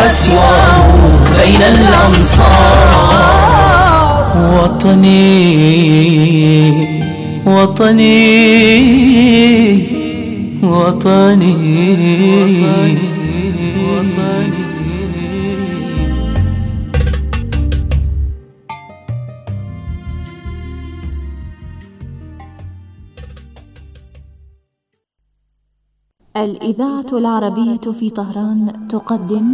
سواه بين الأنصار. وطني وطني وطني وطني. الإذاعة العربية في طهران تقدم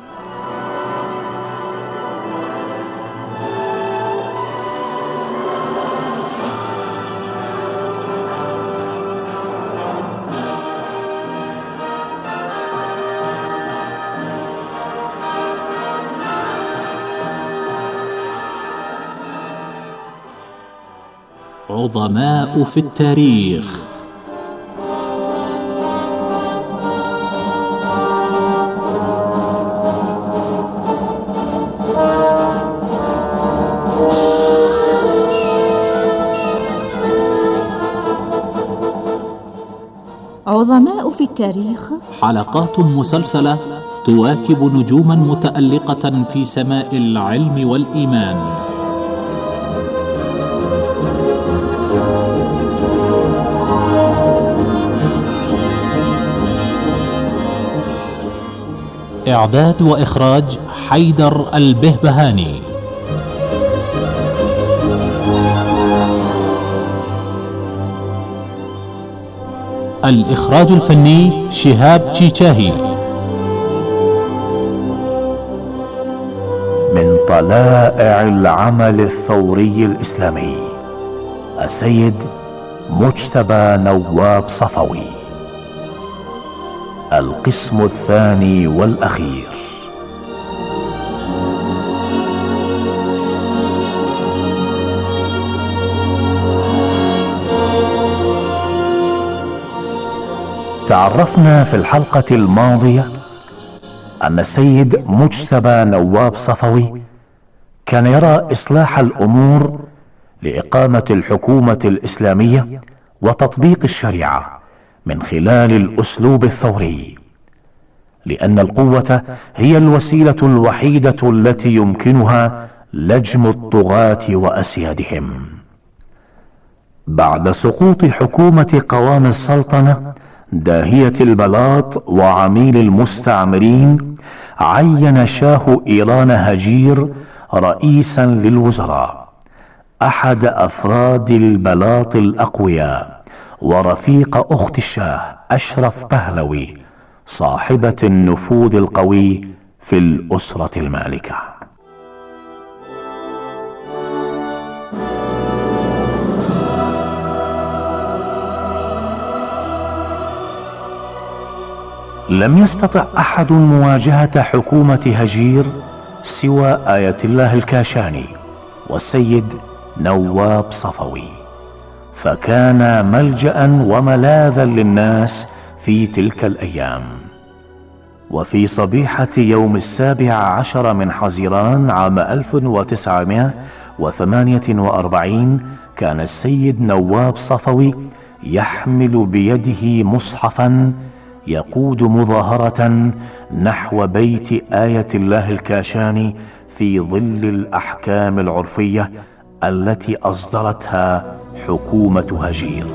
عظماء في التاريخ. عظماء في التاريخ، حلقات مسلسلة تواكب نجوما متألقة في سماء العلم والإيمان. إعداد وإخراج حيدر البهبهاني. الإخراج الفني شهاب تشيتشاهي. من طلائع العمل الثوري الإسلامي السيد مجتبى نواب صفوي. القسم الثاني والأخير. تعرفنا في الحلقة الماضية أن السيد مجتبى نواب صفوي كان يرى إصلاح الأمور لإقامة الحكومة الإسلامية وتطبيق الشريعة من خلال الأسلوب الثوري، لأن القوة هي الوسيلة الوحيدة التي يمكنها لجم الطغاة وأسيادهم. بعد سقوط حكومة قوام السلطنة داهية البلاط وعميل المستعمرين، عين شاه إيران هجير رئيسا للوزراء، أحد أفراد البلاط الأقوياء ورفيق أخت الشاه أشرف بهلوي، صاحبة النفوذ القوي في الأسرة المالكة. لم يستطع أحد مواجهة حكومة هجير سوى آية الله الكاشاني والسيد نواب صفوي، فكان ملجأ وملاذا للناس في تلك الأيام. وفي صبيحة يوم 17 من حزيران عام 1948 كان السيد نواب صفوي يحمل بيده مصحفا يقود مظاهرة نحو بيت آية الله الكاشاني في ظل الأحكام العرفية التي أصدرتها حكومة هجير.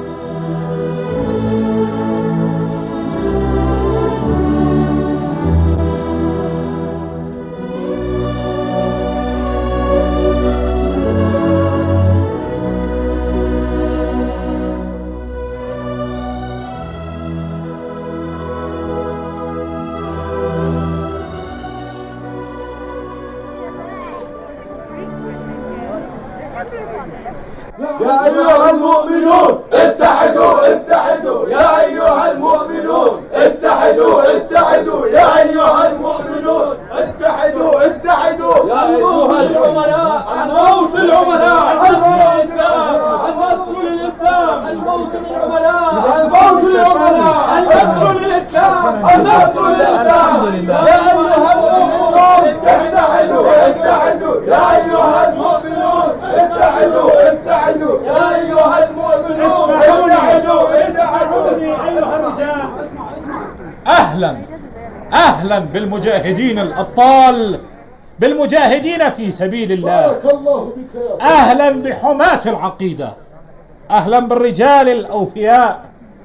يا أيها المؤمنون اتحدوا اتحدوا، يا أيها المؤمنون اتحدوا اتحدوا، يا أيها المؤمنون اتحدوا اتحدوا، يا أيها العملاء الموت للعملاء، النصر للإسلام، الموت للعملاء، الموت للعملاء، النصر للإسلام، النصر للإسلام، يا أيها المؤمنون اتحدوا اتحدوا، يا أيها المؤمنون اتحدوا اتحدوا، يا أيها المؤمنون اتحدوا اتحدوا، أيها الرجال. أهلا أهلا بالمجاهدين الأبطال، بالمجاهدين في سبيل الله. بارك الله بك يا سيد. أهلا بحماة العقيدة، أهلا بالرجال الأوفياء.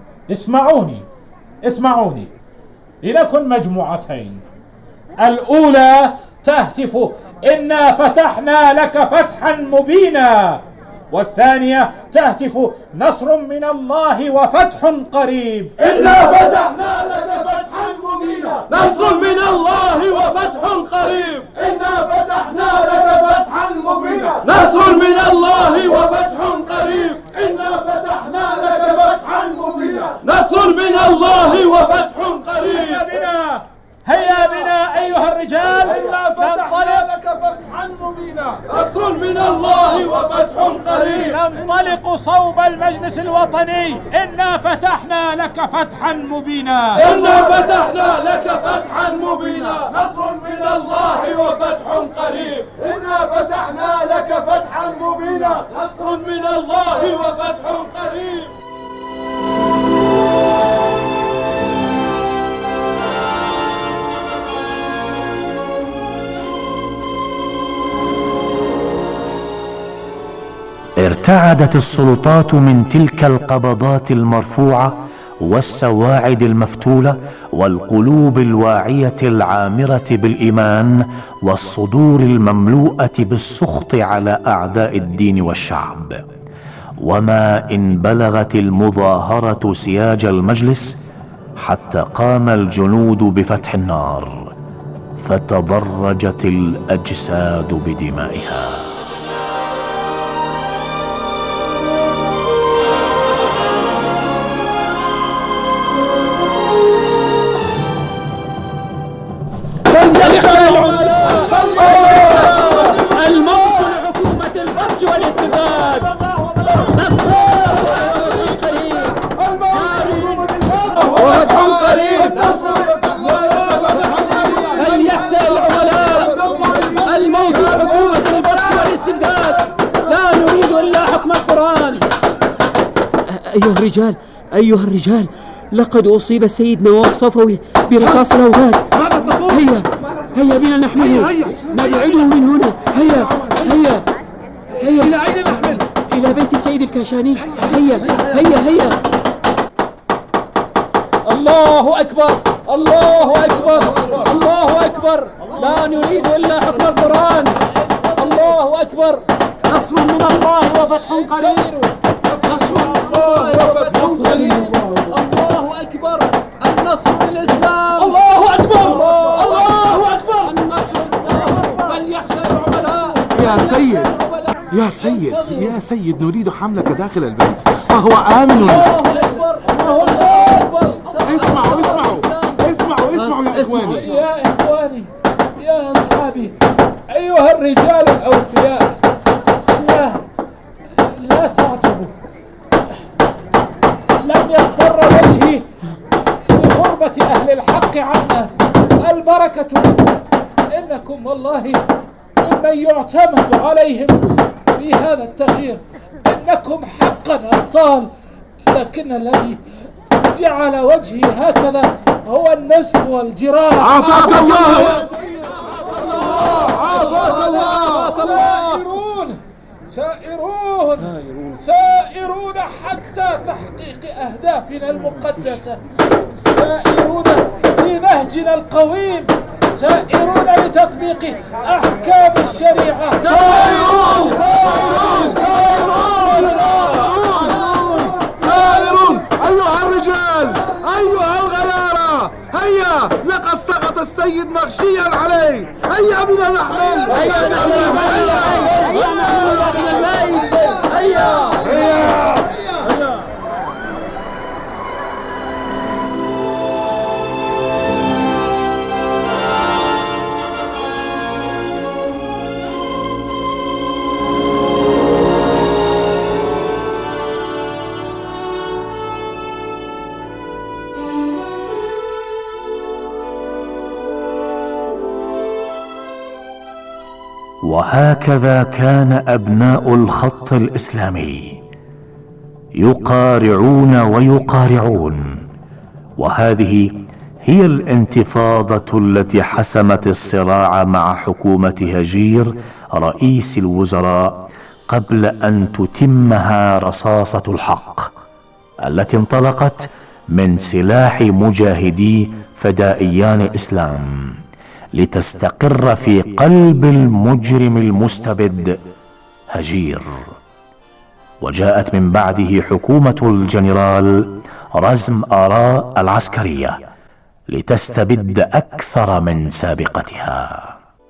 اسمعوني لنكن مجموعتين. الأولى تهتف إنا فتحنا لك فتحا مبينا، والثانية تهتف نصر من الله وفتح قريب. إنا فتحنا لك فتحا مبينا، نصر من الله وفتح قريب. إنا فتحنا لك فتحا مبينا، نصر من الله وفتح قريب. إنا فتحنا لك فتحا مبينا، نصر من الله وفتح قريب. هيا بنا أيها الرجال، إنا فتحنا لك فتحا مبينا، نصر من الله وفتح قريب. ننطلق صوب المجلس الوطني. إنا فتحنا لك فتحا مبينا، إنا فتحنا لك فتحا مبينا. نصر من الله وفتح قريب. إنا فتحنا لك فتحا مبينا، نصر من الله وفتح قريب. ارتعدت السلطات من تلك القبضات المرفوعة والسواعد المفتولة والقلوب الواعية العامرة بالإيمان والصدور المملوءة بالسخط على أعداء الدين والشعب. وما إن بلغت المظاهرة سياج المجلس حتى قام الجنود بفتح النار، فتضرجت الأجساد بدمائها. الموت لحكومة البطش والاستبداد. نصر قريب، وفتح قريب. فليحسى العملاء، الموت لحكومة البطش والاستبداد. لا نريد إلا حكم القرآن. أيها الرجال، لقد أصيب السيد نواف صفوي برصاص الأوغاد. ماذا تقول؟ هيا بنا نحمله، نبعده من هنا. هيا إلى أين نحمل؟ إلى بيت السيد الكاشاني. هيا. الله أكبر، الله أكبر، الله أكبر. لا نريد إلا حكم القرآن. الله أكبر. نصر من الله وفتح قريب. نصر من الله وفتح قريب. الله أكبر. النصر بالإسلام. الله أكبر، الله أكبر. النصر بالإسلام. فليحذر العملاء. يا سيد نريد حملك داخل البيت وهو آمن. الله أكبر، الله أكبر. اسمعوا يا إخواني. يا إخواني، يا أصحابي، أيها الرجال الأوفياء، لا تعجبوا. لم يصفر وجهي بغربة أهل الحق عنا. البركة إنكم والله ممن يعتمد عليهم في هذا التغيير. إنكم حقا أبطال، لكن الذي جعل وجهي هكذا هو النسب والجراح. عافاك الله. سائرون حتى تحقيق أهدافنا المقدسة، سائرون في نهجنا القويم، سائرون لتطبيق أحكام الشريعة. سائرون أيها الرجال، أيها الغيارى، هيا لقد سقط السيد مغشيا عليه. هيا بنا نحمل. هيا داخل البيت. هيا. وهكذا كان أبناء الخط الإسلامي يقارعون ويقارعون، وهذه هي الانتفاضة التي حسمت الصراع مع حكومة هجير رئيس الوزراء قبل أن تتمها رصاصة الحق التي انطلقت من سلاح مجاهدي فدائيان الإسلام لتستقر في قلب المجرم المستبد هجير. وجاءت من بعده حكومة الجنرال رزم آراء العسكرية لتستبد أكثر من سابقتها.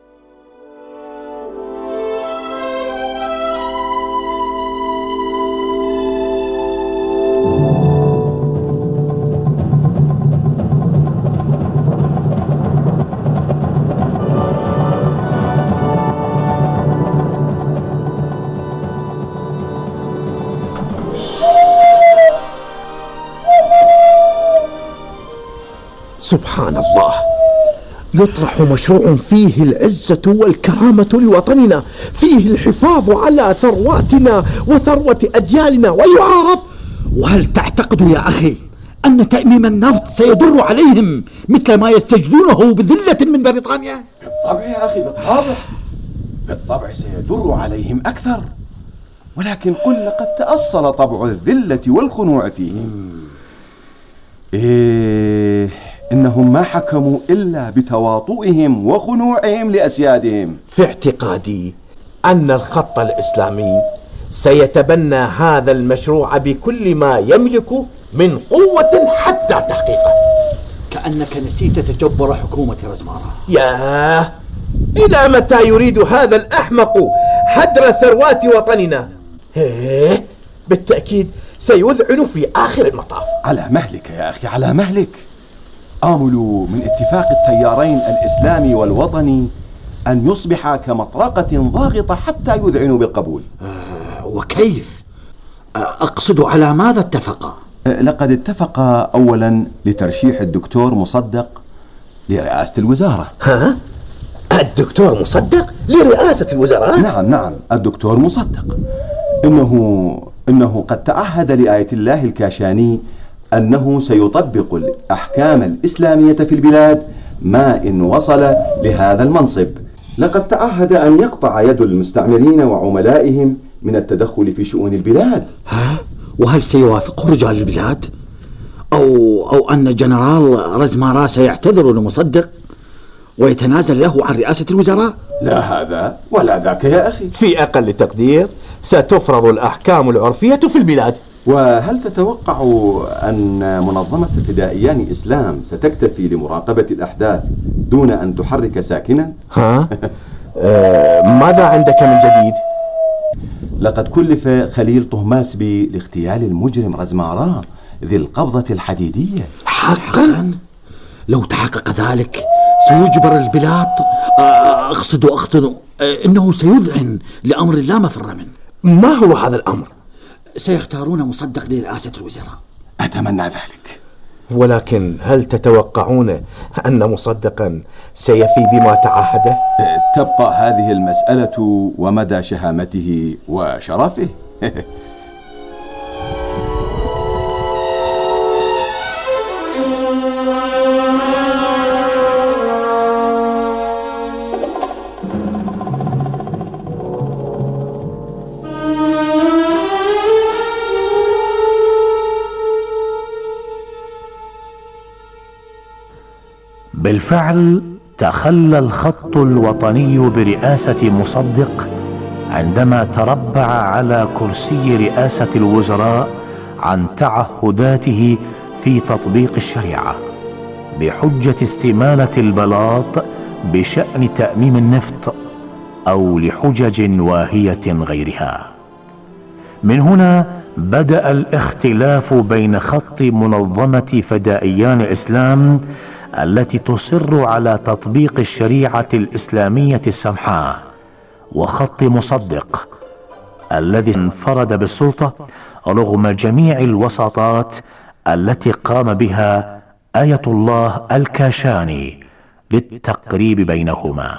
سبحان الله، يطرح مشروع فيه العزة والكرامة لوطننا، فيه الحفاظ على ثرواتنا وثروة أجيالنا، ويعارض. وهل تعتقد يا أخي أن تأميم النفط سيدر عليهم مثل ما يستجدونه بذلة من بريطانيا؟ بالطبع يا أخي، بالطبع سيدر عليهم أكثر، ولكن قل لقد تأصل طبع الذلة والخنوع فيهم. إنهم ما حكموا إلا بتواطؤهم وخنوعهم لأسيادهم. في اعتقادي أن الخط الإسلامي سيتبنى هذا المشروع بكل ما يملك من قوة حتى تحقيقه. كأنك نسيت تجبر حكومة رزمارة. ياه، إلى متى يريد هذا الأحمق هدر ثروات وطننا؟ بالتأكيد سيذعن في آخر المطاف. على مهلك يا أخي، على مهلك. آمل من اتفاق التيارين الإسلامي والوطني أن يصبح كمطرقة ضاغطة حتى يذعنوا بالقبول. وكيف؟ أقصد على ماذا اتفقا؟ لقد اتفقا أولا لترشيح الدكتور مصدق لرئاسة الوزارة. ها؟ الدكتور مصدق لرئاسة الوزراء؟ نعم، الدكتور مصدق. إنه قد تعهد لآية الله الكاشاني أنه سيطبق الأحكام الإسلامية في البلاد ما إن وصل لهذا المنصب. لقد تعهد أن يقطع يد المستعمرين وعملائهم من التدخل في شؤون البلاد. وهل سيوافق رجال البلاد؟ أو أن جنرال رزمارا سيعتذر لمصدق ويتنازل له عن رئاسة الوزراء؟ لا هذا ولا ذاك يا أخي. في أقل تقدير ستفرض الأحكام العرفية في البلاد. وهل تتوقع أن منظمة فدائيان الإسلام ستكتفي لمراقبة الأحداث دون أن تحرك ساكنا؟ ماذا عندك من جديد؟ لقد كلف خليل طهماسبي لاغتيال المجرم رزمارا ذي القبضة الحديدية. حقا؟ لو تحقق ذلك سيجبر البلاد، أقصد إنه سيذعن لأمر لا مفر منه. ما هو هذا الأمر؟ سيختارون مصدق لرئاسة الوزراء. أتمنى ذلك. ولكن هل تتوقعون أن مصدقا سيفي بما تعهده؟ تبقى هذه المسألة ومدى شهامته وشرفه. بالفعل تخلى الخط الوطني برئاسة مصدق عندما تربع على كرسي رئاسة الوزراء عن تعهداته في تطبيق الشريعة بحجة استمالة البلاط بشأن تأميم النفط أو لحجج واهية غيرها. من هنا بدأ الاختلاف بين خط منظمة فدائيان الإسلام التي تصر على تطبيق الشريعة الإسلامية السمحاء وخط مصدق الذي انفرد بالسلطة رغم جميع الوساطات التي قام بها آية الله الكاشاني للتقريب بينهما.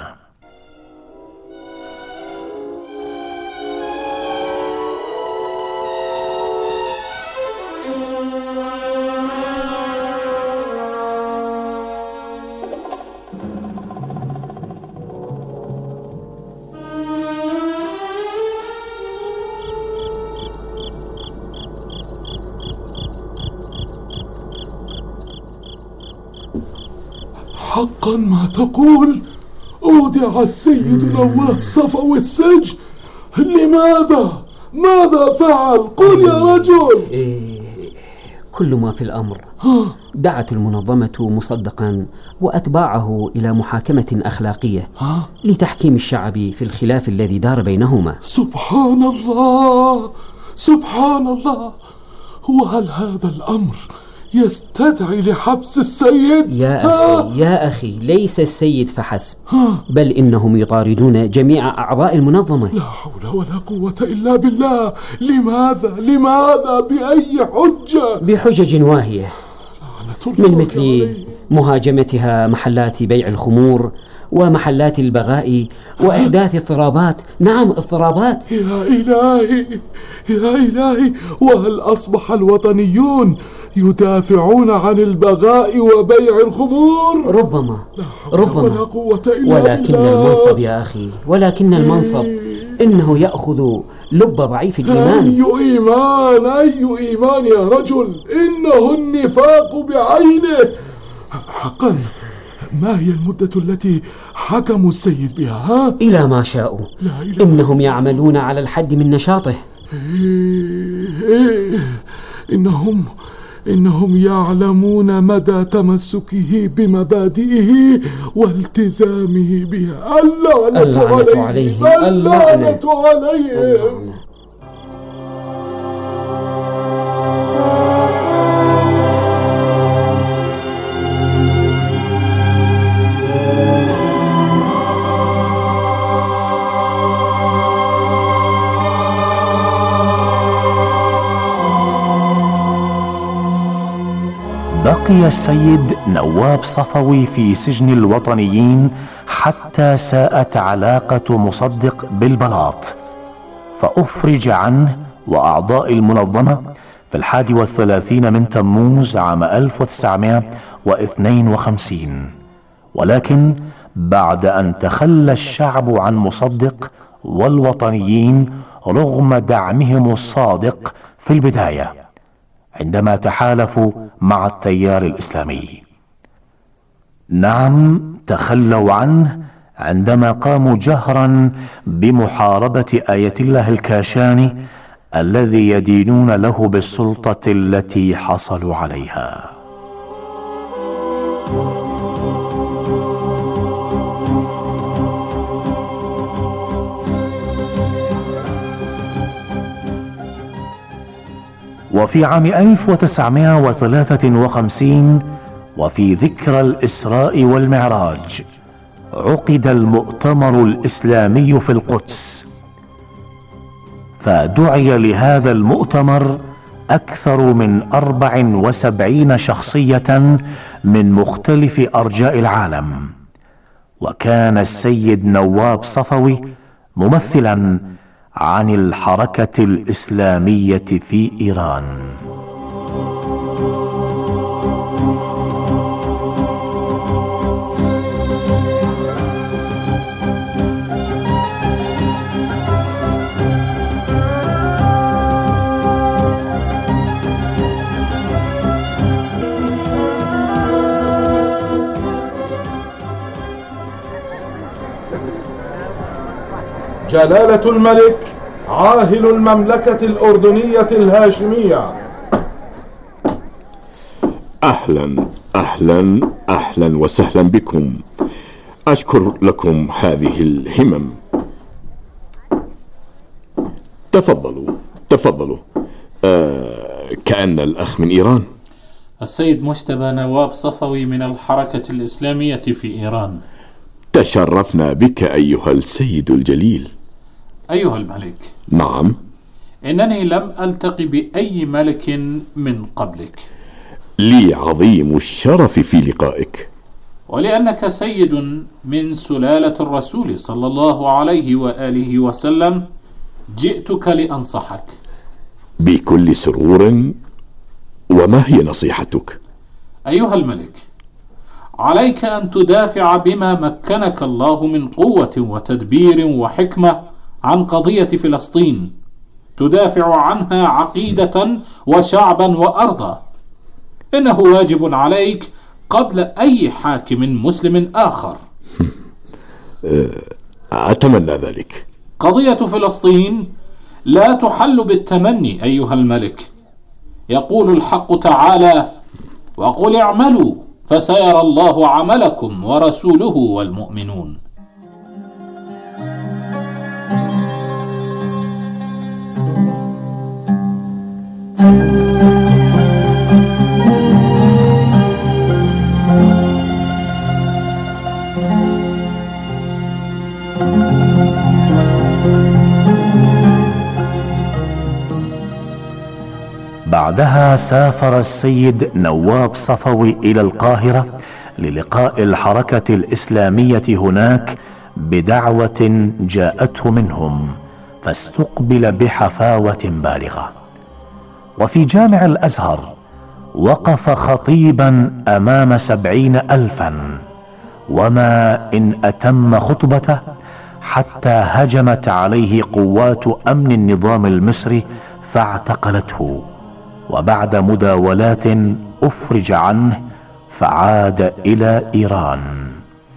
أحقا ما تقول؟ أودع السيد نواب صفوي السجن؟ لماذا؟ ماذا فعل؟ قل يا رجل. كل ما في الأمر دعت المنظمة مصدقا وأتباعه إلى محاكمة أخلاقية لتحكيم الشعب في الخلاف الذي دار بينهما. سبحان الله، سبحان الله. وهل هذا الأمر يستدعي لحبس السيد؟ يا أخي ليس السيد فحسب، بل إنهم يطاردون جميع أعضاء المنظمة. لا حول ولا قوة إلا بالله. لماذا؟ بأي حجة؟ بحجج واهية، من مثل مهاجمتها محلات بيع الخمور ومحلات البغاء وإحداث اضطرابات. نعم، اضطرابات. يا إلهي، وهل أصبح الوطنيون يدافعون عن البغاء وبيع الخمور؟ ربما ولا قوة إلا ولكن بالله. المنصب يا أخي، ولكن المنصب إنه يأخذ لب ضعيف الإيمان. أي إيمان يا رجل؟ إنه النفاق بعينه. حقا، ما هي المدة التي حكموا السيد بها؟ إلى ما شاءوا. إنهم يعملون على الحد من نشاطه. إنهم يعلمون مدى تمسكه بمبادئه والتزامه بها. اللعنة عليهم. بقي السيد نواب صفوي في سجن الوطنيين حتى ساءت علاقة مصدق بالبلاط، فأفرج عنه وأعضاء المنظمة في 31 من تموز عام 1952. ولكن بعد أن تخلى الشعب عن مصدق والوطنيين رغم دعمهم الصادق في البداية عندما تحالفوا مع التيار الإسلامي. نعم، تخلوا عنه عندما قاموا جهرا بمحاربة آية الله الكاشاني الذي يدينون له بالسلطة التي حصلوا عليها. وفي عام 1953 وفي ذكرى الإسراء والمعراج عقد المؤتمر الإسلامي في القدس، فدعي لهذا المؤتمر أكثر من 74 شخصية من مختلف أرجاء العالم، وكان السيد نواب صفوي ممثلا عن الحركة الإسلامية في إيران. جلالة الملك عاهل المملكة الأردنية الهاشمية. أهلا أهلا أهلا وسهلا بكم. أشكر لكم هذه الهمم. تفضلوا. كأن الأخ من إيران. السيد مجتبى نواب صفوي من الحركة الإسلامية في إيران. تشرفنا بك أيها السيد الجليل. أيها الملك. نعم. إنني لم ألتقي بأي ملك من قبلك. لي عظيم الشرف في لقائك. ولأنك سيد من سلالة الرسول صلى الله عليه وآله وسلم جئتك لأنصحك. بكل سرور. وما هي نصيحتك؟ أيها الملك، عليك أن تدافع بما مكنك الله من قوة وتدبير وحكمة عن قضية فلسطين، تدافع عنها عقيدة وشعبا وأرضا. إنه واجب عليك قبل أي حاكم مسلم آخر. أتمنى ذلك. قضية فلسطين لا تحل بالتمني أيها الملك. يقول الحق تعالى: وقل اعملوا فسيرى الله عملكم ورسوله والمؤمنون. بعدها سافر السيد نواب صفوي إلى القاهرة للقاء الحركة الإسلامية هناك بدعوة جاءته منهم، فاستقبل بحفاوة بالغة. وفي جامع الأزهر وقف خطيبا أمام 70,000، وما إن أتم خطبته حتى هجمت عليه قوات أمن النظام المصري فاعتقلته، وبعد مداولات أفرج عنه فعاد إلى إيران.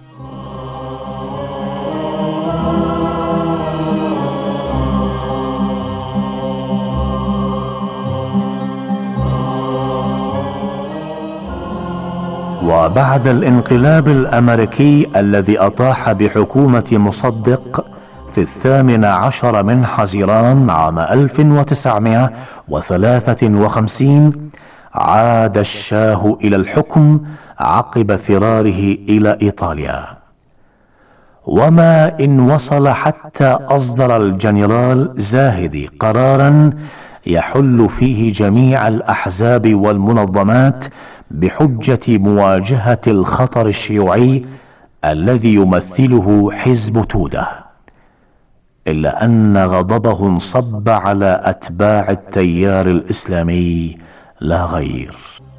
وبعد الانقلاب الأمريكي الذي أطاح بحكومة مصدق في 18 من حزيران عام 1953 عاد الشاه إلى الحكم عقب فراره إلى إيطاليا، وما إن وصل حتى أصدر الجنرال زاهدي قرارا يحل فيه جميع الأحزاب والمنظمات بحجة مواجهة الخطر الشيوعي الذي يمثله حزب توده، إلا أن غضبه انصب على أتباع التيار الإسلامي لا غير.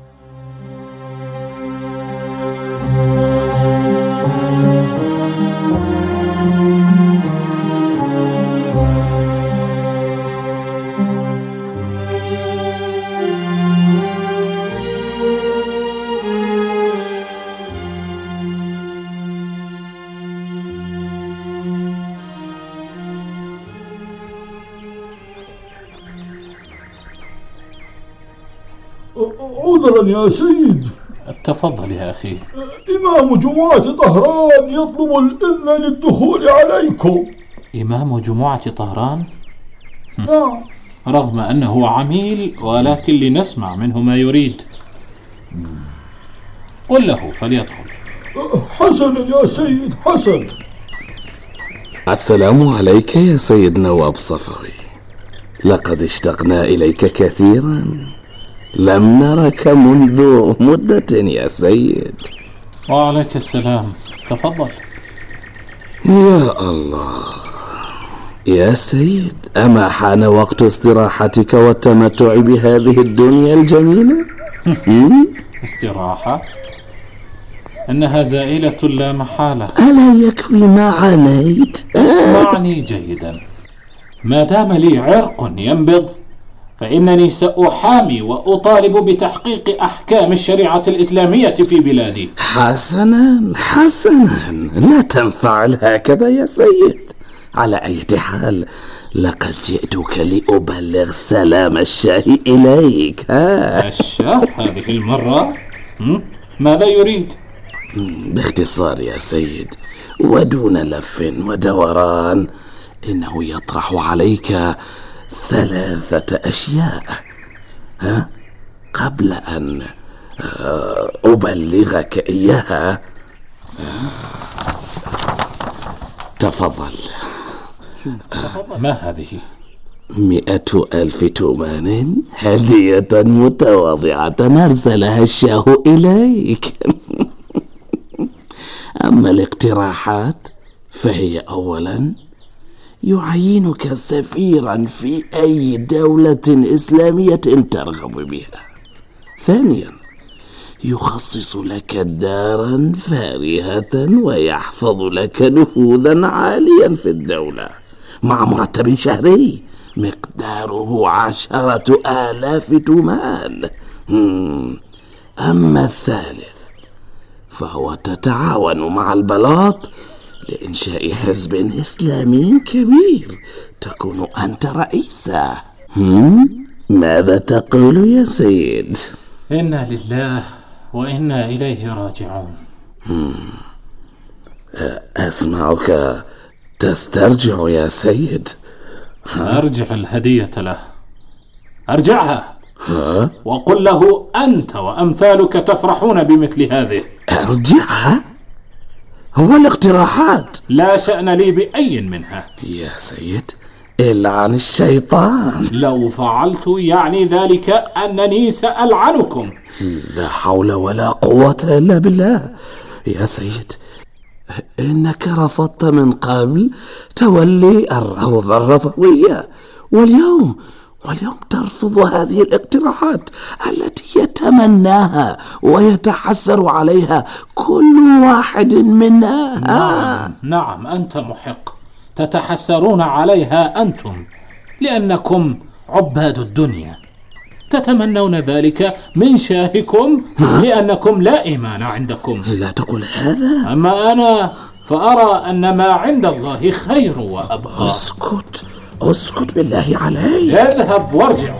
عذرا يا سيد. تفضل يا أخي. إمام جمعة طهران يطلب الإذن للدخول عليكم. إمام جمعة طهران؟ نعم. رغم أنه عميل، ولكن لنسمع منه ما يريد. قل له فليدخل. حسنا يا سيد، حسن. السلام عليك يا سيد نواب صفوي، لقد اشتقنا إليك كثيرا، لم نرك منذ مدة يا سيد. وعليك السلام، تفضل. يا الله يا سيد، أما حان وقت استراحتك والتمتع بهذه الدنيا الجميلة؟ استراحة؟ إنها زائلة لا محالة. ألا يكفي ما عانيت؟ اسمعني جيدا، ما دام لي عرق ينبض فإنني سأحامي وأطالب بتحقيق أحكام الشريعة الإسلامية في بلادي. حسنا حسنا، لا تنفعل هكذا يا سيد. على أي حال لقد جئتك لأبلغ سلام الشاه إليك. الشاه هذه المرة؟ ماذا يريد؟ باختصار يا سيد ودون لف ودوران، إنه يطرح عليك 3 أشياء قبل أن أبلغك إياها. تفضل. ما هذه؟ 100,000 تومان هدية متواضعة أرسلها الشاه إليك. أما الاقتراحات فهي: أولا يعينك سفيرا في أي دولة إسلامية ترغب بها. ثانيا يخصص لك دارا فارهة ويحفظ لك نفوذا عاليا في الدولة مع مرتب شهري مقداره 10,000 تومان. أما الثالث فهو تتعاون مع البلاط لإنشاء حزب إسلامي كبير تكون أنت رئيسه. ماذا تقول يا سيد؟ إنا لله وإنا إليه راجعون. أسمعك تسترجع يا سيد. أرجع الهدية له، أرجعها وقل له أنت وأمثالك تفرحون بمثل هذه. أرجعها؟ هو الاقتراحات لا شأن لي بأي منها يا سيد إلا عن الشيطان. لو فعلت يعني ذلك أنني سألعنكم. لا حول ولا قوة إلا بالله يا سيد. إنك رفضت من قبل تولي الروضة الرضوية، واليوم ترفض هذه الاقتراحات التي يتمناها ويتحسر عليها كل واحد منها. نعم أنت محق، تتحسرون عليها أنتم لأنكم عباد الدنيا، تتمنون ذلك من شاهكم لأنكم لا إيمان عندكم. لا تقول هذا. أما أنا فأرى أن ما عند الله خير وأبقى. اسكت بالله عليك. اذهب وارجع.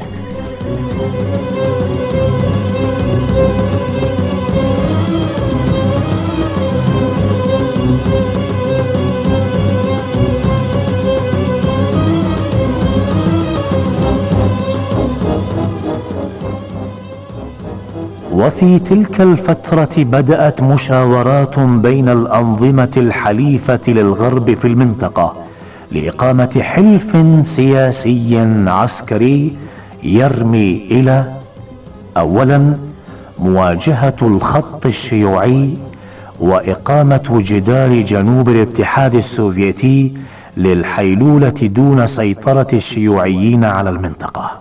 وفي تلك الفترة بدأت مشاورات بين الأنظمة الحليفة للغرب في المنطقة لإقامة حلف سياسي عسكري يرمي إلى أولا مواجهة الخط الشيوعي وإقامة جدار جنوب الاتحاد السوفيتي للحيلولة دون سيطرة الشيوعيين على المنطقة.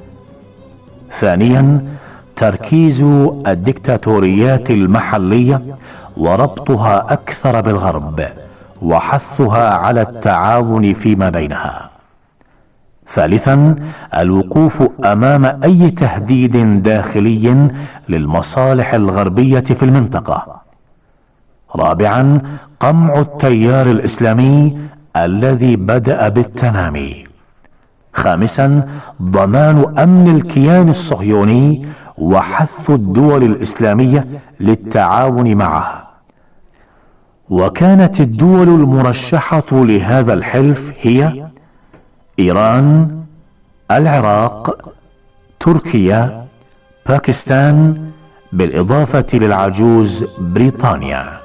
ثانيا تركيز الدكتاتوريات المحلية وربطها أكثر بالغرب وحثها على التعاون فيما بينها. ثالثا الوقوف أمام أي تهديد داخلي للمصالح الغربية في المنطقة. رابعا قمع التيار الإسلامي الذي بدأ بالتنامي. خامسا ضمان أمن الكيان الصهيوني وحث الدول الإسلامية للتعاون معه. وكانت الدول المرشحة لهذا الحلف هي إيران، العراق، تركيا، باكستان، بالإضافة للعجوز بريطانيا.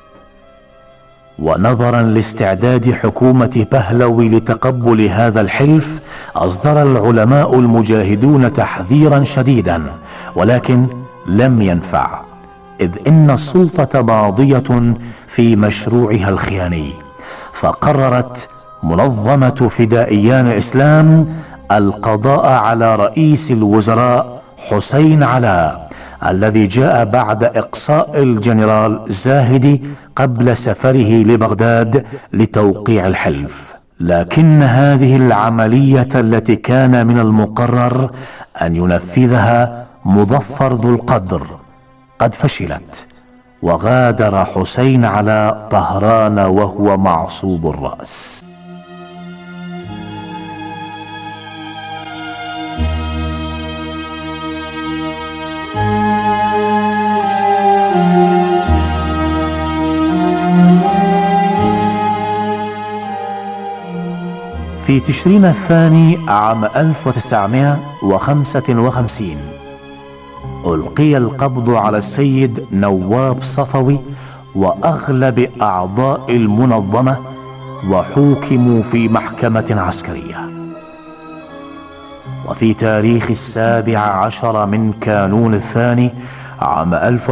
ونظرا لاستعداد حكومة بهلوي لتقبل هذا الحلف أصدر العلماء المجاهدون تحذيرا شديدا، ولكن لم ينفع، إذ إن السلطة ماضية في مشروعها الخياني. فقررت منظمة فدائيان الإسلام القضاء على رئيس الوزراء حسين علاء الذي جاء بعد إقصاء الجنرال زاهدي قبل سفره لبغداد لتوقيع الحلف. لكن هذه العملية التي كان من المقرر أن ينفذها مظفر ذو القدر قد فشلت، وغادر حسين علاء طهران وهو معصوب الرأس. في تشرين الثاني عام 1955 ألقي القبض على السيد نواب صفوي وأغلب أعضاء المنظمة وحوكموا في محكمة عسكرية. وفي تاريخ 17 من كانون الثاني عام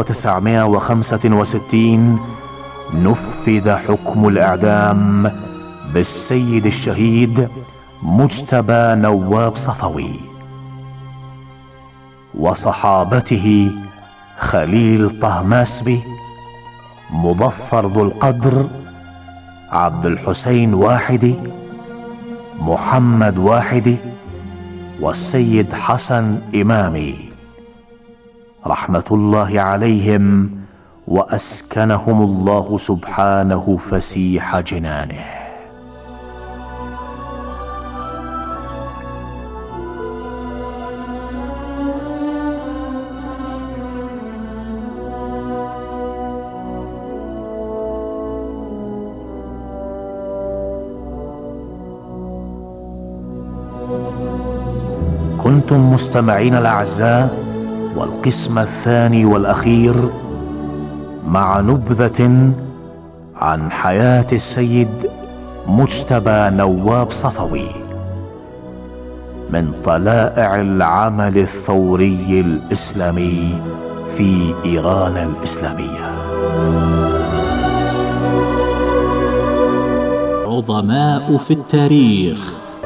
1965 نفذ حكم الإعدام بالسيد الشهيد مجتبى نواب صفوي وصحابته خليل طهماسبي، مظفر ذو القدر، عبد الحسين واحدي، محمد واحدي، والسيد حسن إمامي رحمة الله عليهم وأسكنهم الله سبحانه فسيح جنانه. كنتم مستمعين الأعزاء، والقسم الثاني والأخير مع نبذة عن حياة السيد مجتبى نواب صفوي من طلائع العمل الثوري الإسلامي في إيران الإسلامية. عظماء في التاريخ.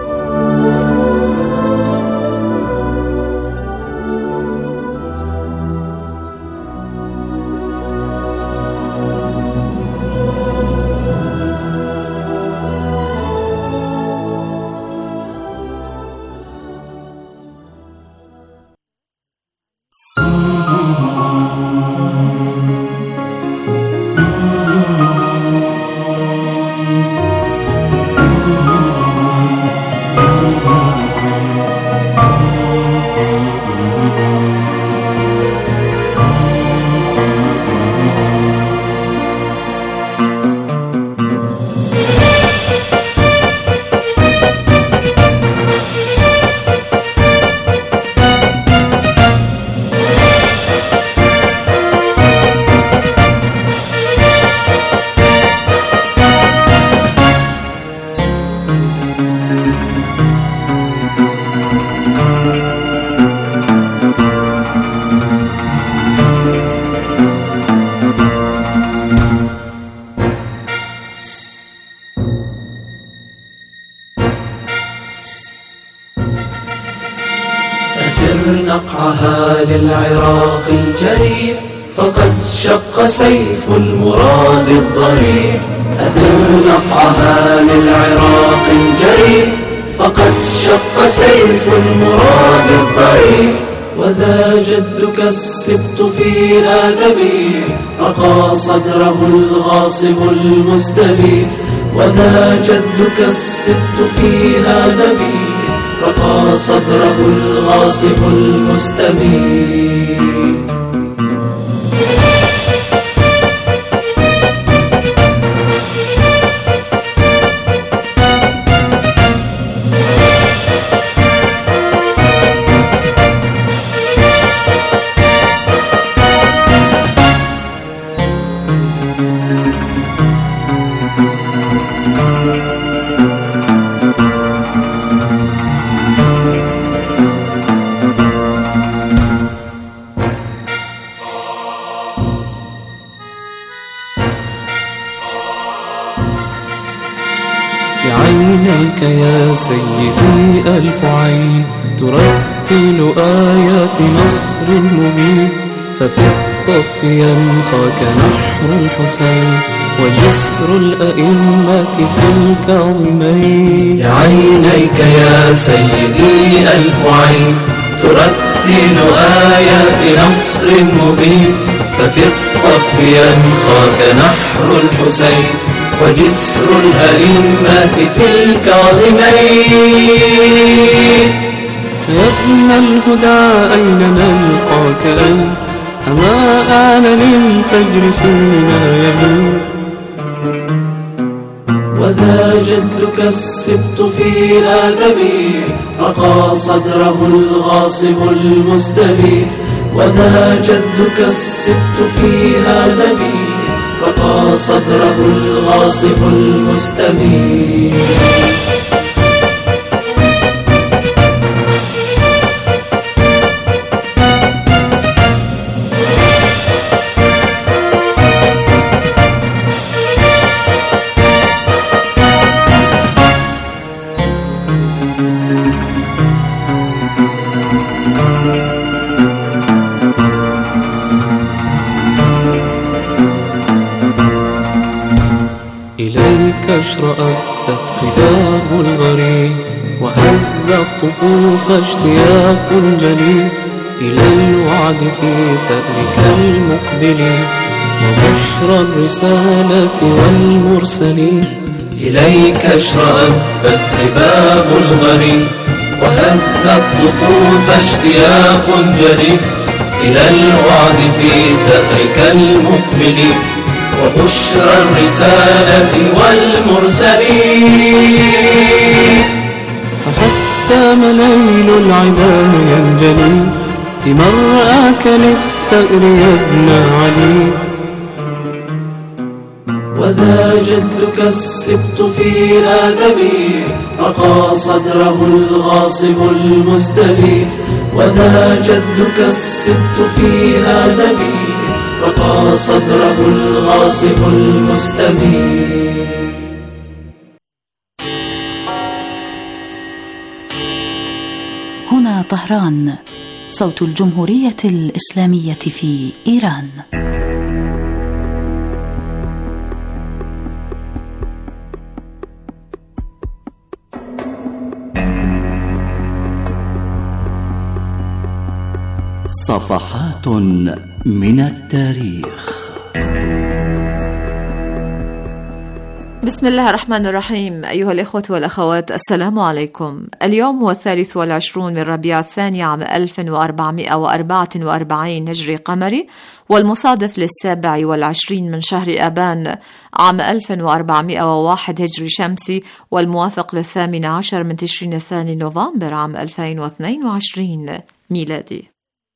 نقعها للعراق الجريح، فقد شق سيف المراد الضريح. أثر نقعها للعراق الجريح، فقد شق سيف المراد الضريح. وذا جدك السبط فيها ذبيح، رقى صدره الغاصب المستبيح. وذا جدك السبط فيها ذبيح، رقى صدره الغاصب المستبيح. بعينيك يا سيدي ألف عين، ترتل آيات نصر مبين. ففي الطف ينخاك نحر الحسين، وجسر الأئمة في الكاظمين. بعينيك يا سيدي ألف عين، ترتل آيات نصر مبين. ففي الطف ينخاك نحر الحسين، وجسر الأئمة في الكاظمين. يا ابن الهدى أين نلقاك أين؟ أما آن للفجر فينا يمين. وذا جدك السبط فيها ذبيح، رقى صدره الغاصب المستبيح. وذا جدك السبط فيها ذبيح، رقى صدره الغاصب المستبيح. إليك اشرأت قباب الغريب، وهز الطفوف اشتياق جليل. إلى الوعد في ثأرك المقبل، وبشرى الرسالة والمرسلين. إليك اشرأبت حباب الغريب وهزت طفوف اشتياق جديد إلى الوعد في ثأرك المكمل وبشرى الرسالة والمرسلين. فحتى مليل العدا ينجلي بمرآك للثأر يا ابن علي. وذا جدك السبط في آدمي رقى صدره الغاصب المستبي. وذا جدك السبط في آدمي رقى صدره الغاصب المستبي. هنا طهران، صوت الجمهورية الإسلامية في إيران. صفحات من التاريخ. بسم الله الرحمن الرحيم. أيها الإخوة والأخوات، السلام عليكم. اليوم هو 23 من ربيع الثاني عام 1444 هجري قمري، والمصادف 27 من شهر آبان عام 1401 هجري شمسي، والموافق 18 من تشرين الثاني نوفمبر عام 2022 ميلادي.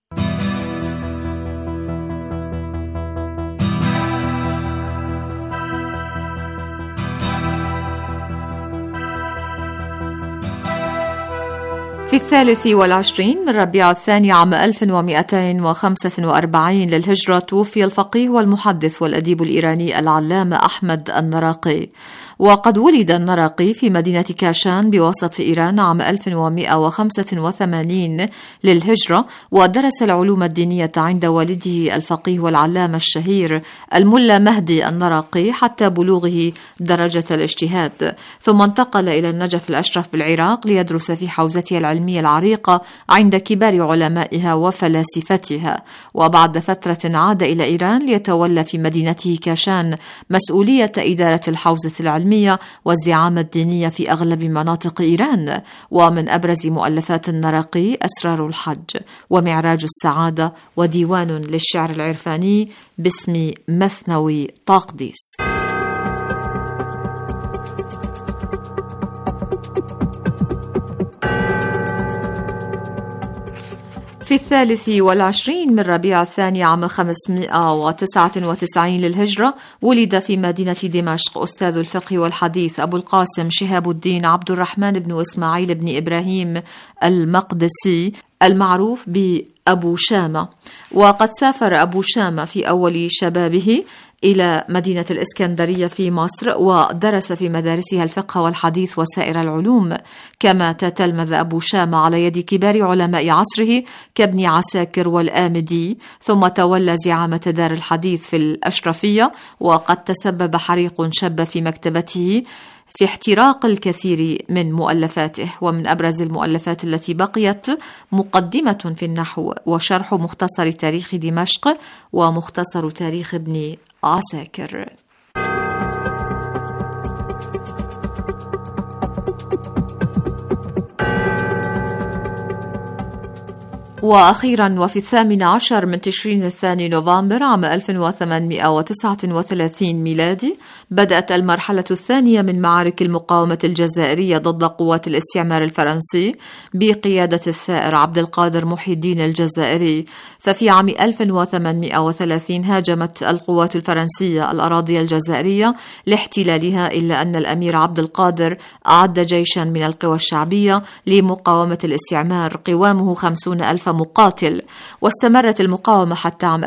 في 23 من ربيع الثاني عام 1245 للهجرة توفي الفقيه والمحدث والأديب الإيراني العلامة أحمد النراقي. وقد ولد النراقي في مدينة كاشان بوسط إيران عام 1185 للهجرة، ودرس العلوم الدينية عند والده الفقيه والعلامة الشهير الملا مهدي النراقي حتى بلوغه درجة الاجتهاد، ثم انتقل إلى النجف الأشرف بالعراق ليدرس في حوزته العلمية العريقة عند كبار علمائها وفلاسفتها. وبعد فترة عاد إلى إيران ليتولى في مدينته كاشان مسؤولية إدارة الحوزة العلمية والزعامة الدينية في أغلب مناطق إيران. ومن أبرز مؤلفات النراقي أسرار الحج ومعراج السعادة وديوان للشعر العرفاني باسم مثنوي طاقديس. في 23 من ربيع الثاني عام 599 للهجرة ولد في مدينة دمشق أستاذ الفقه والحديث أبو القاسم شهاب الدين عبد الرحمن بن إسماعيل بن إبراهيم المقدسي المعروف بأبو شامة. وقد سافر أبو شامة في أول شبابه إلى مدينة الإسكندرية في مصر، ودرس في مدارسها الفقه والحديث وسائر العلوم، كما تتلمذ أبو شامة على يد كبار علماء عصره كابن عساكر والآمدي، ثم تولى زعامة دار الحديث في الأشرفية. وقد تسبب حريق شب في مكتبته في احتراق الكثير من مؤلفاته، ومن أبرز المؤلفات التي بقيت مقدمة في النحو وشرح مختصر تاريخ دمشق ومختصر تاريخ ابن عساكر. وأخيرا وفي 18 من تشرين الثاني نوفمبر عام 1839 ميلادي بدأت المرحلة الثانية من معارك المقاومة الجزائرية ضد قوات الاستعمار الفرنسي بقيادة الثائر عبد القادر محي الدين الجزائري. ففي عام 1830 هاجمت القوات الفرنسية الأراضي الجزائرية لاحتلالها، إلا أن الأمير عبد القادر أعد جيشا من القوى الشعبية لمقاومة الاستعمار قوامه 50,000 مقاتل، واستمرت المقاومة حتى عام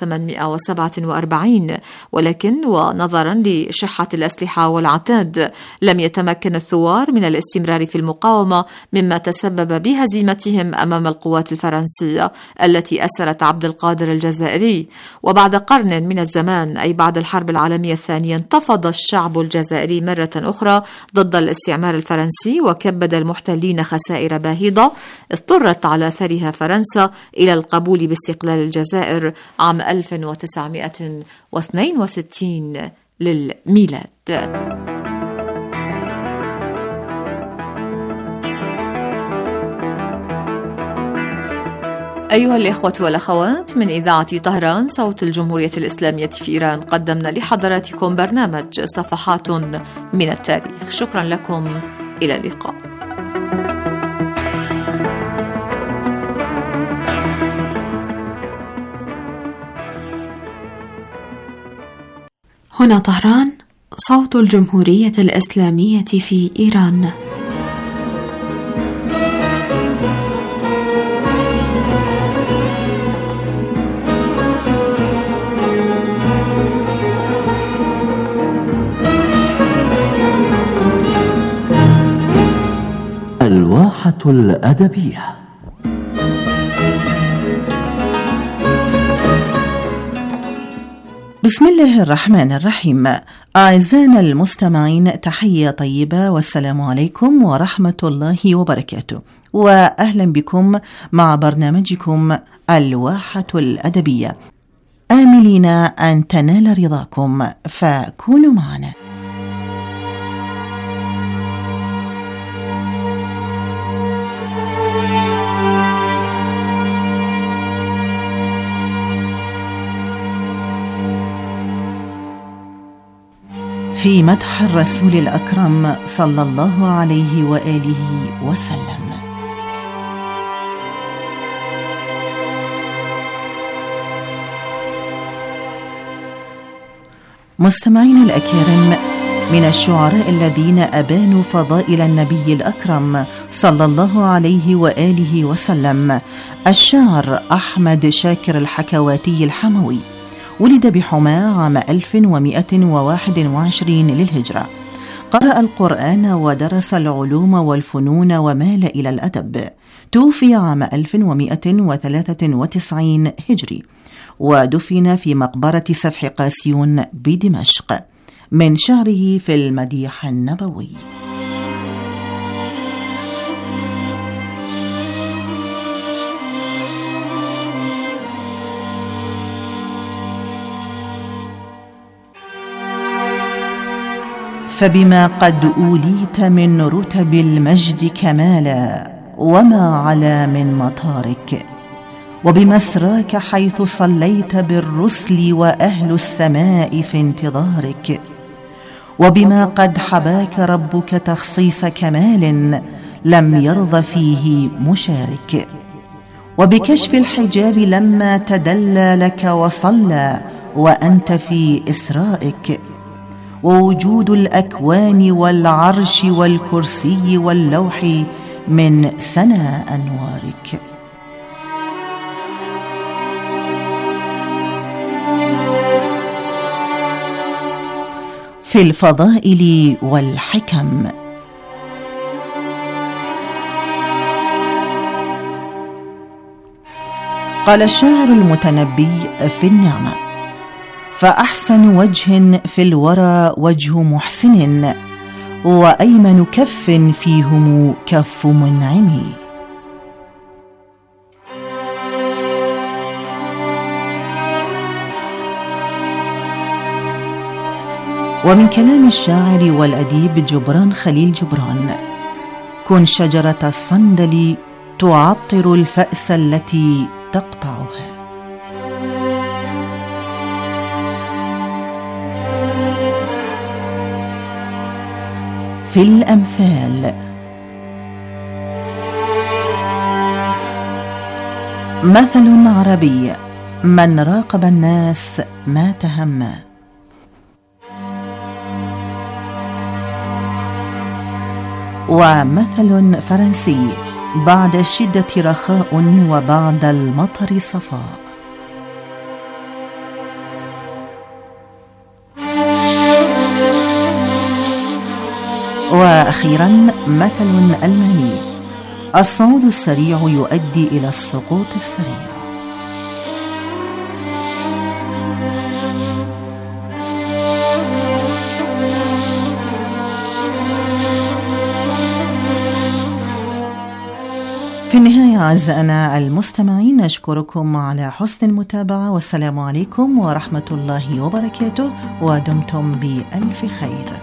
1847. ولكن ونظرا لشحة الأسلحة والعتاد لم يتمكن الثوار من الاستمرار في المقاومة، مما تسبب بهزيمتهم أمام القوات الفرنسية التي أسرت عبد القادر الجزائري. وبعد قرن من الزمان، أي بعد الحرب العالمية الثانية، انتفض الشعب الجزائري مرة أخرى ضد الاستعمار الفرنسي، وكبد المحتلين خسائر باهظة اضطرت على أثرها فرنسا فرنسا إلى القبول باستقلال الجزائر عام 1962 للميلاد. أيها الإخوة والأخوات، من إذاعة طهران صوت الجمهورية الإسلامية في إيران قدمنا لحضراتكم برنامج صفحات من التاريخ. شكرا لكم، إلى اللقاء. هنا طهران صوت الجمهورية الإسلامية في إيران. الواحة الأدبية. بسم الله الرحمن الرحيم. أعزائنا المستمعين، تحية طيبة والسلام عليكم ورحمة الله وبركاته، وأهلا بكم مع برنامجكم الواحة الأدبية، آملين أن تنال رضاكم، فكونوا معنا. في مدح الرسول الأكرم صلى الله عليه وآله وسلم. مستمعين الأكارم، من الشعراء الذين أبانوا فضائل النبي الأكرم صلى الله عليه وآله وسلم الشاعر أحمد شاكر الحكواتي الحموي. ولد بحماة عام 1121 للهجرة. قرأ القرآن ودرس العلوم والفنون ومال إلى الأدب. توفي عام 1193 هجري، ودفن في مقبرة سفح قاسيون بدمشق. من شعره في المديح النبوي. فبما قد أوليت من رتب المجد كمالا، وما على من مطارك، وبمسراك حيث صليت بالرسل وأهل السماء في انتظارك، وبما قد حباك ربك تخصيص كمال لم يرض فيه مشارك، وبكشف الحجاب لما تدلى لك وصلى وأنت في إسرائك، ووجود الأكوان والعرش والكرسي واللوح من سنا أنوارك. في الفضائل والحكم. قال الشاعر المتنبي في النعمة: فأحسن وجه في الورى وجه محسن، وأيمن كف فيهم كف منعم. ومن كلام الشاعر والأديب جبران خليل جبران: كن شجرة الصندل تعطر الفأس التي تقطعها. في الأمثال: مثل عربي: من راقب الناس ما تهمّ. ومثل فرنسي: بعد الشدة رخاء وبعد المطر صفاء. وأخيرا مثل ألماني: الصعود السريع يؤدي إلى السقوط السريع. في النهاية أعزائنا المستمعين نشكركم على حسن المتابعة، والسلام عليكم ورحمة الله وبركاته، ودمتم بألف خير.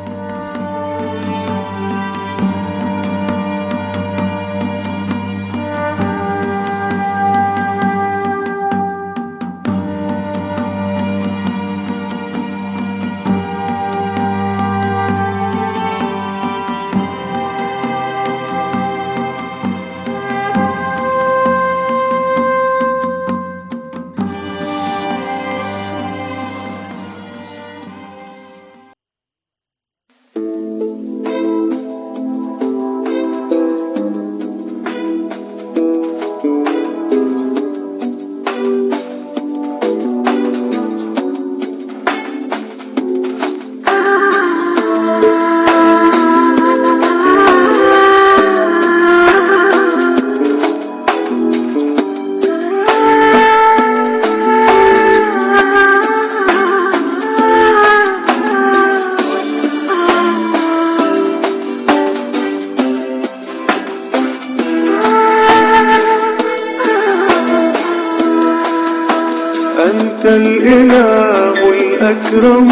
أنت الإله الأكرم،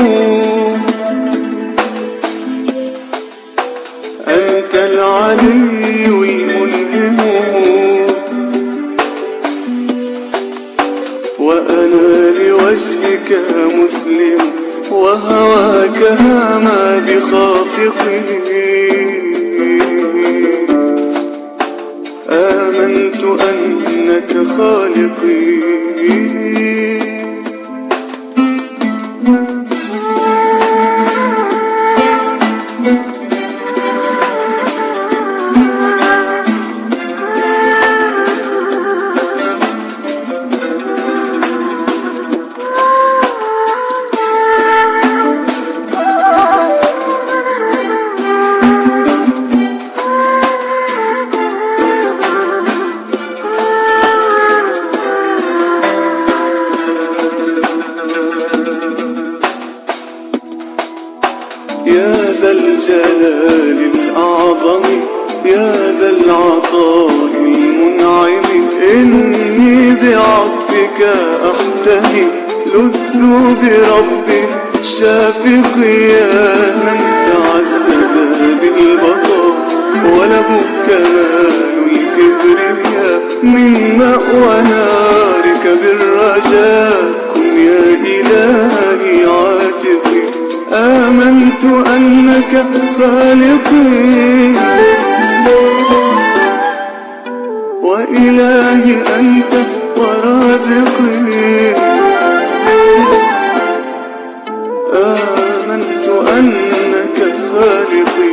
أنت العلي الملهم، وأنا لوجهك مسلم، وهواك هما بخافقه. آمنت أنك خالقي، يا ذا الجلال الأعظم، يا ذا العطاء المنعم، إني بعطفك أحتمي، لذت بربي الشافق. يا من تعدد بالبقاء، وله كمال الكبرياء، من مأوى نارك بالرجاء، كن يا إلهي عاتقي. آمنت أنك خالقي، وإلهي أنت ورازقي. آمنت أنك خالقي.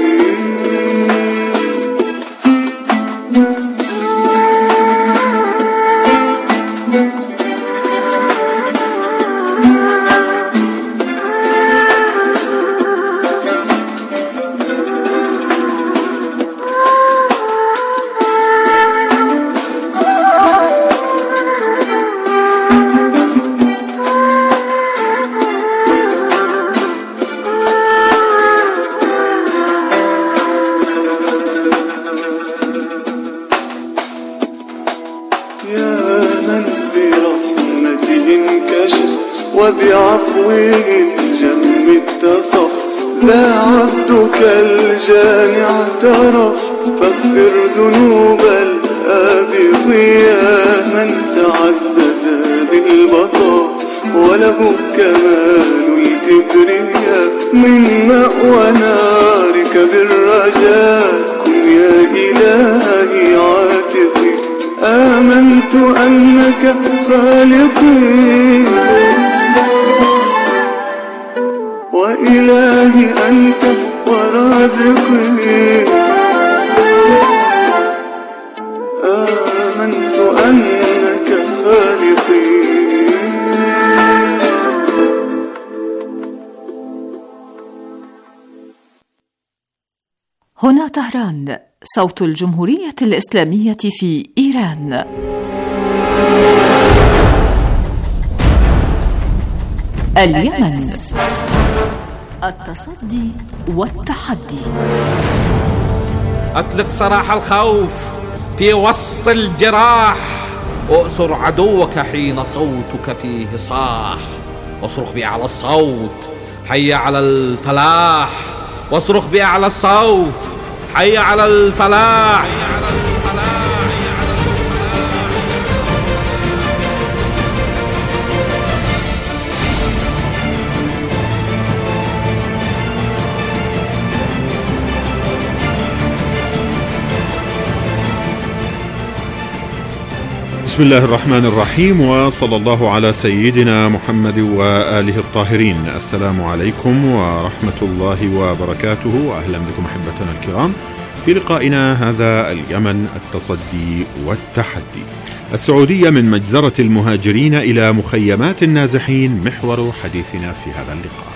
وبعفوه الجم اتصف، لا عبدك الجانع اعترف، فاغفر ذنوب الآبق. يا من تعدد بالبقاء، وله كمال الكبرياء، من مأوى نارك بالرجاء، كن يا إلهي عاتقي. آمنت أنك خالقي، وإلهي أنت ورازقي. آمنت أنك خالقي. هنا طهران، صوت الجمهورية الإسلامية في إيران. اليمن، التصدي والتحدي. أطلق سراح الخوف في وسط الجراح. أؤسر عدوك حين صوتك فيه صاح، واصرخ بأعلى الصوت حي على الفلاح، واصرخ بأعلى الصوت حي على الفلاح. بسم الله الرحمن الرحيم، وصلى الله على سيدنا محمد وآله الطاهرين. السلام عليكم ورحمة الله وبركاته، وأهلا بكم أحبتنا الكرام في لقائنا هذا اليمن التصدي والتحدي. السعودية من مجزرة المهاجرين إلى مخيمات النازحين محور حديثنا في هذا اللقاء.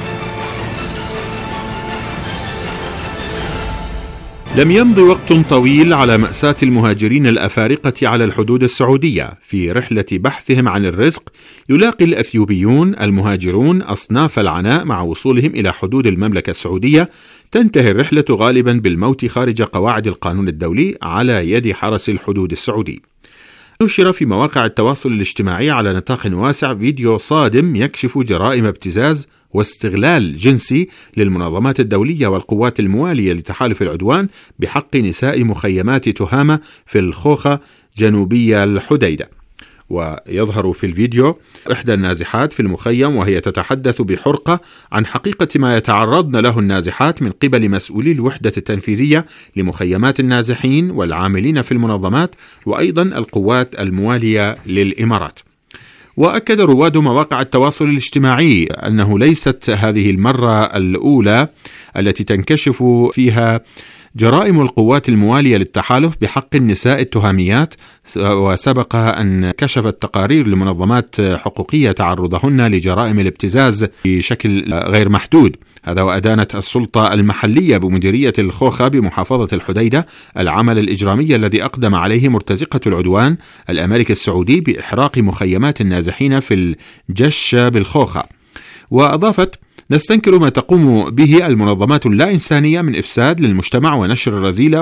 لم يمض وقت طويل على مأساة المهاجرين الأفارقة على الحدود السعودية. في رحلة بحثهم عن الرزق يلاقي الأثيوبيون المهاجرون أصناف العناء مع وصولهم إلى حدود المملكة السعودية. تنتهي الرحلة غالبا بالموت خارج قواعد القانون الدولي على يد حرس الحدود السعودي. نشر في مواقع التواصل الاجتماعي على نطاق واسع فيديو صادم يكشف جرائم ابتزاز واستغلال جنسي للمنظمات الدولية والقوات الموالية لتحالف العدوان بحق نساء مخيمات تهامة في الخوخة جنوبية الحديدة. ويظهر في الفيديو إحدى النازحات في المخيم وهي تتحدث بحرقة عن حقيقة ما يتعرضن له النازحات من قبل مسؤولي الوحدة التنفيذية لمخيمات النازحين والعاملين في المنظمات وأيضا القوات الموالية للإمارات. وأكد رواد مواقع التواصل الاجتماعي أنه ليست هذه المرة الأولى التي تنكشف فيها جرائم القوات الموالية للتحالف بحق النساء التهاميات، وسبق أن كشفت تقارير لمنظمات حقوقية تعرضهن لجرائم الابتزاز بشكل غير محدود. هذا وأدانت السلطة المحلية بمديرية الخوخة بمحافظة الحديدة العمل الإجرامي الذي أقدم عليه مرتزقة العدوان الأمريكي السعودي بإحراق مخيمات النازحين في الجشة بالخوخة. وأضافت: نستنكر ما تقوم به المنظمات اللا إنسانية من إفساد للمجتمع ونشر الرذيلة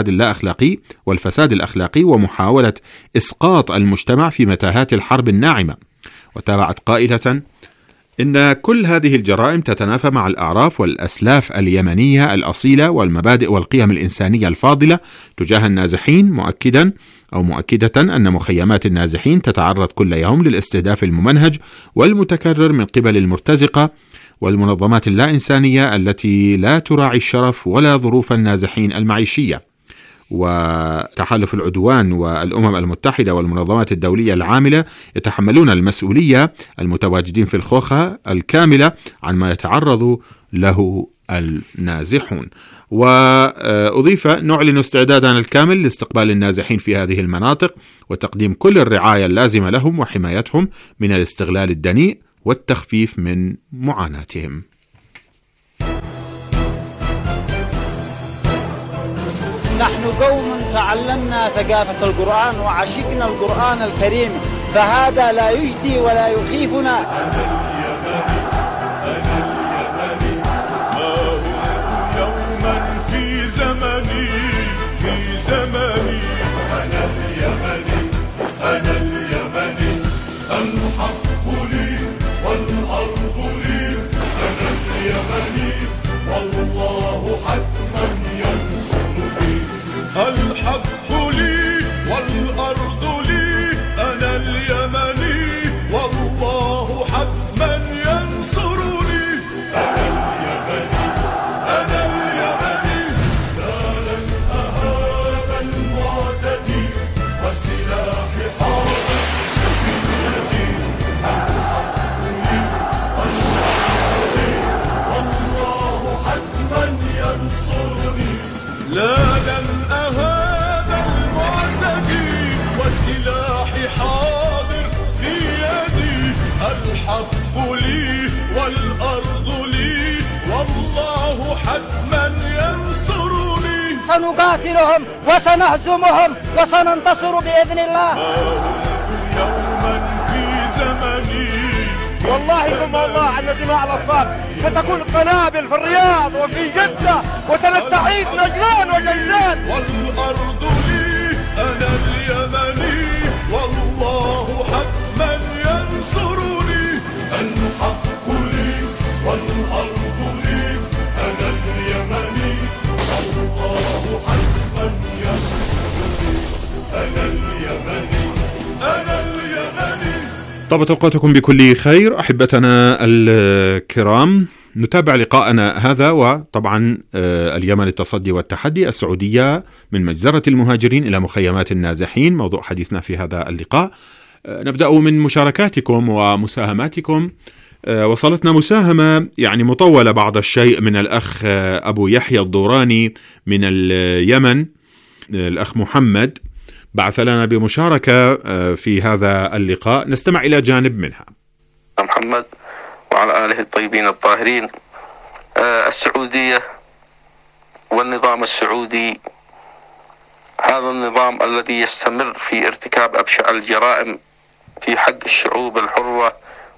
والفساد الأخلاقي ومحاولة إسقاط المجتمع في متاهات الحرب الناعمة. وتابعت قائلة: إن كل هذه الجرائم تتنافى مع الأعراف والأسلاف اليمنية الأصيلة والمبادئ والقيم الإنسانية الفاضلة تجاه النازحين، مؤكدة أن مخيمات النازحين تتعرض كل يوم للاستهداف الممنهج والمتكرر من قبل المرتزقة والمنظمات اللا إنسانية التي لا تراعي الشرف ولا ظروف النازحين المعيشية. وتحالف العدوان والأمم المتحدة والمنظمات الدولية العاملة يتحملون المسؤولية المتواجدين في الخوخة الكاملة عن ما يتعرض له النازحون. وأضيف: نعلن استعدادنا الكامل لاستقبال النازحين في هذه المناطق وتقديم كل الرعاية اللازمة لهم وحمايتهم من الاستغلال الدنيء والتخفيف من معاناتهم. نحن قوم تعلمنا ثقافة القرآن وعشقنا القرآن الكريم، فهذا لا يجدي ولا يخيفنا. سنقاتلهم وسنهزمهم وسننتصر بإذن الله. يوما في زمني والله ثم الله أن دماء الأطفال ستكون قنابل في الرياض وفي جدة وسنستعيد نجران وجيزان. والأرض لي طابت أوقاتكم بكل خير أحبتنا الكرام. نتابع لقاءنا هذا وطبعا اليمن التصدي والتحدي، السعودية من مجزرة المهاجرين إلى مخيمات النازحين، موضوع حديثنا في هذا اللقاء. نبدأ من مشاركاتكم ومساهماتكم. وصلتنا مساهمة يعني مطولة بعض الشيء من الأخ أبو يحيى الدوراني من اليمن. الأخ محمد بعث لنا بمشاركة في هذا اللقاء، نستمع إلى جانب منها. محمد وعلى آله الطيبين الطاهرين. السعودية والنظام السعودي هذا النظام الذي يستمر في ارتكاب أبشع الجرائم في حق الشعوب الحرة،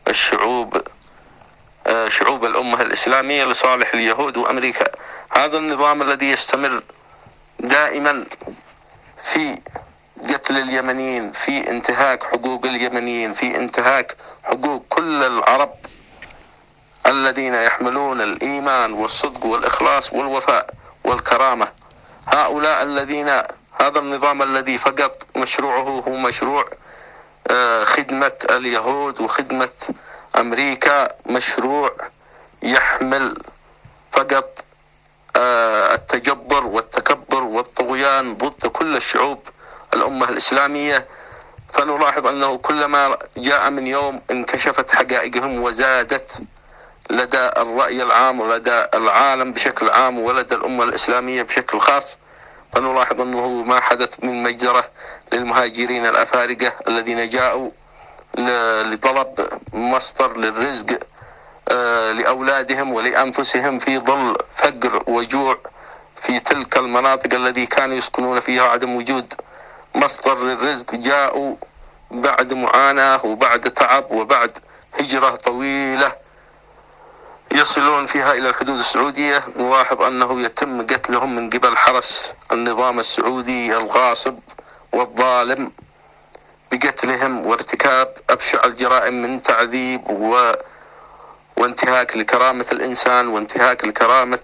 شعوب الأمة الإسلامية لصالح اليهود وأمريكا. هذا النظام الذي يستمر دائما في قتل اليمنيين، في انتهاك حقوق اليمنيين، في انتهاك حقوق كل العرب الذين يحملون الإيمان والصدق والإخلاص والوفاء والكرامة. هؤلاء الذين هذا النظام الذي فقط مشروعه هو مشروع خدمة اليهود وخدمة أمريكا، مشروع يحمل فقط التجبر والتكبر والطغيان ضد كل الشعوب الأمة الإسلامية. فنلاحظ أنه كلما جاء من يوم انكشفت حقائقهم وزادت لدى الرأي العام ولدى العالم بشكل عام ولدى الأمة الإسلامية بشكل خاص. فنلاحظ أنه ما حدث من مجزرة للمهاجرين الأفارقة الذين جاءوا لطلب مصدر للرزق لأولادهم ولأنفسهم في ظل فقر وجوع في تلك المناطق التي كانوا يسكنون فيها عدم وجود مصدر للرزق. جاءوا بعد معاناة وبعد تعب وبعد هجرة طويلة يصلون فيها إلى الحدود السعودية. نلاحظ أنه يتم قتلهم من قبل حرس النظام السعودي الغاصب والظالم بقتلهم وارتكاب أبشع الجرائم من تعذيب وانتهاك لكرامة الإنسان وانتهاك لكرامة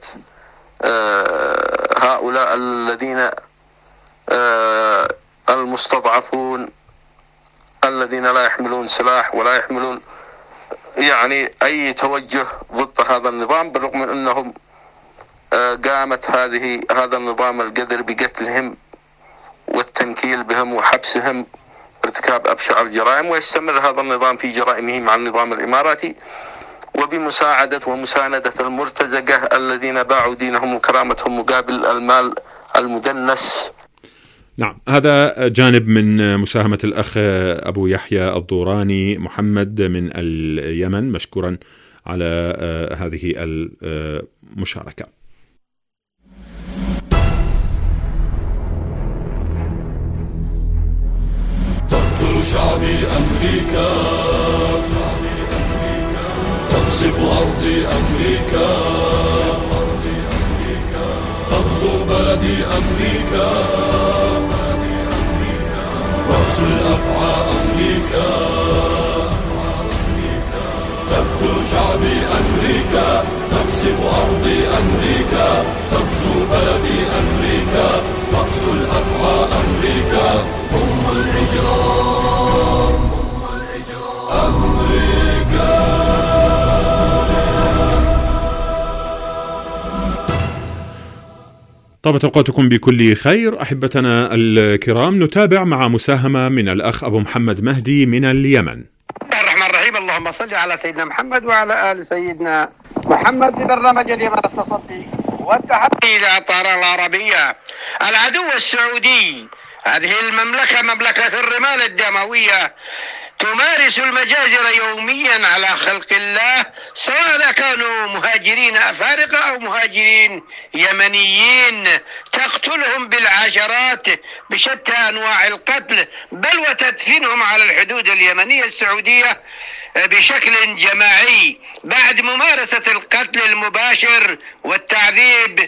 هؤلاء الذين المستضعفون الذين لا يحملون سلاح ولا يحملون يعني أي توجه ضد هذا النظام، بالرغم من أنهم قامت هذا النظام القذر بقتلهم والتنكيل بهم وحبسهم، ارتكاب أبشع الجرائم. ويستمر هذا النظام في جرائمه مع النظام الإماراتي وبمساعدة ومساندة المرتزقة الذين باعوا دينهم وكرامتهم مقابل المال المدنس. نعم، هذا جانب من مساهمة الأخ أبو يحيى الدوراني محمد من اليمن، مشكورا على هذه المشاركة. تقتل شعبي أمريكا، تقصف أرضي أمريكا، تغزو بلدي أمريكا، رأس الأفعى أمريكا، تقتل شعبي أمريكا، تقصف أرضي أمريكا، تغزو بلدي أمريكا، رأس الأفعى أمريكا، الإجرام أمريكا. طابت أوقاتكم بكل خير أحبتنا الكرام. نتابع مع مساهمة من الأخ أبو محمد مهدي من اليمن. بسم الله الرحمن الرحيم. اللهم صل على سيدنا محمد وعلى آل سيدنا محمد. برنامج اليمن التصدي والتحدي إلى الطائرة العربية. العدو السعودي، هذه المملكة مملكة الرمال الدموية، تمارس المجازر يوميا على خلق الله، سواء كانوا مهاجرين أفارقة أو مهاجرين يمنيين، تقتلهم بالعشرات بشتى أنواع القتل، بل وتدفنهم على الحدود اليمنية السعودية بشكل جماعي بعد ممارسة القتل المباشر والتعذيب